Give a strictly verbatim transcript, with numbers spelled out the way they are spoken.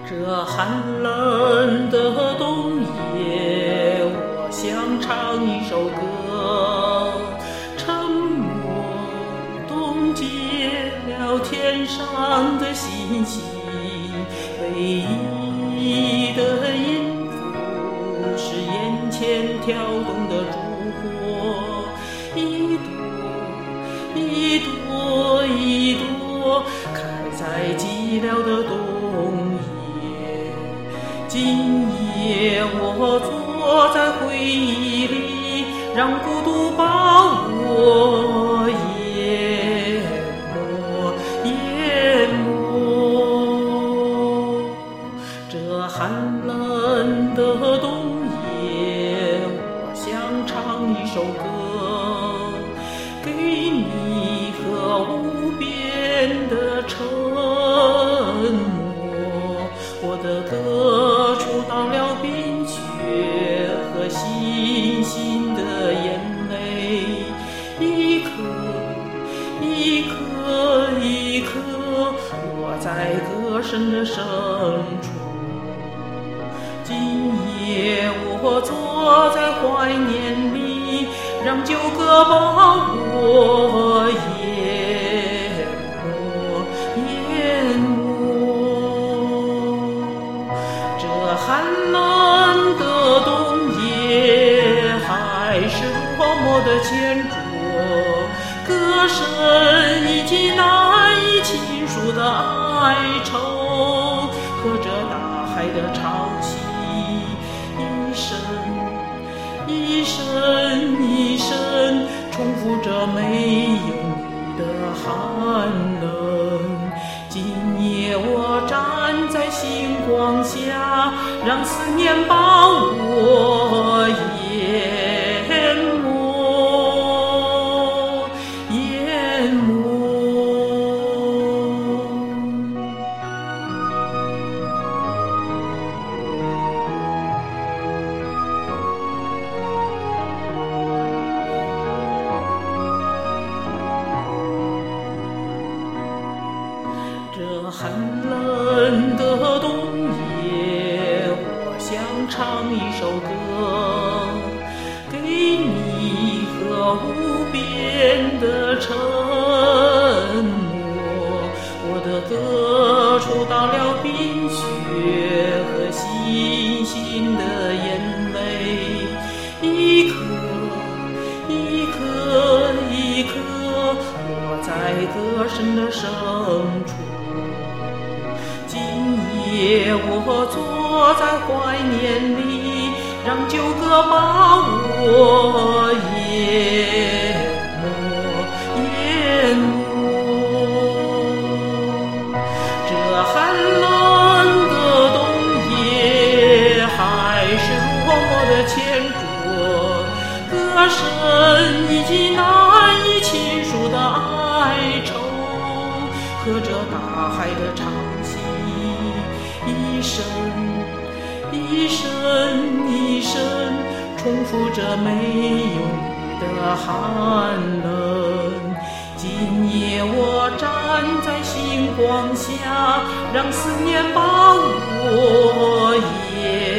这寒冷的冬夜，我想唱一首歌。沉默冻结了天上的星星，唯一的音符是眼前跳动的烛火，一朵一朵一朵开在寂寥的冬夜。今夜我坐在回忆里，让孤独把我淹没淹没。这寒冷的冬夜，我想唱一首歌，给你和无边的沉默。我的歌触到了冰雪和星星的眼泪，一颗一颗一颗落在歌声的深处。今夜我坐在怀念里，让旧歌把我淹没淹没。这寒冷的冬夜，还是多么的牵着，歌声以及难以倾诉的哀愁，和这大海的潮汐，一声一声一声重复着没有你的寒冷。今夜我站在星光下，让思念把我淹没淹没。这寒冷的冬夜，我想唱一首歌，给你和无边的沉默。我的歌触到了冰雪和星星的眼泪，一颗一颗一颗落在歌声的深处。今夜我坐在怀念里，让旧歌把我淹没淹没。这寒冷的冬夜，还是多么的牵着，歌声以及难以倾诉的哀愁，和这大海的潮汐，一声一声一声重复着没有你的寒冷。今夜我站在星光下，让思念把我淹